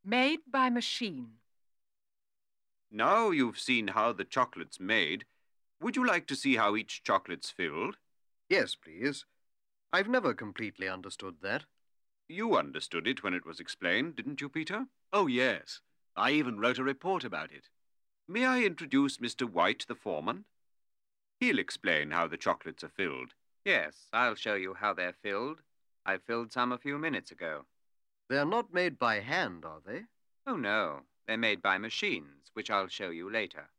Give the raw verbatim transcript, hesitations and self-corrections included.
Made by machine. Now you've seen how the chocolate's made, would you like to see how each chocolate's filled? Yes, please. I've never completely understood that. You understood it when it was explained, didn't you, Peter? Oh, yes. I even wrote a report about it. May I introduce Mister White, the foreman? He'll explain how the chocolates are filled. Yes, I'll show you how they're filled. I filled some a few minutes ago. They're not made by hand, are they? Oh, no. They're made by machines, which I'll show you later.